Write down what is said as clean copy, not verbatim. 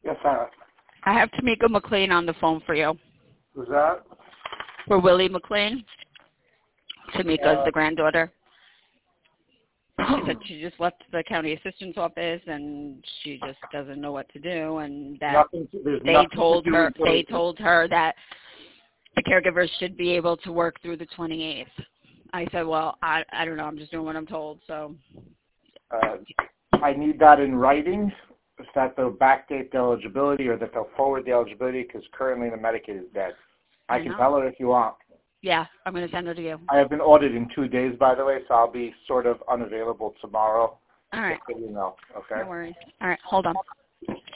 Yes, Sarah. I have Tamika McLean on the phone for you. Who's that? For Willie McLean. Tamika is the granddaughter. She said she just left the county assistant's office and she just doesn't know what to do, and that they told her that the caregivers should be able to work through the 28th. I said, well, I don't know. I'm just doing what I'm told. So I need that in writing, is that they'll backdate the eligibility or that they'll forward the eligibility, because currently the Medicaid is dead. I can tell her if you want. Yeah, I'm going to send her to you. I have been audited in 2 days, by the way, so I'll be sort of unavailable tomorrow. All right. Just so you know, okay? No worries. All right, hold on.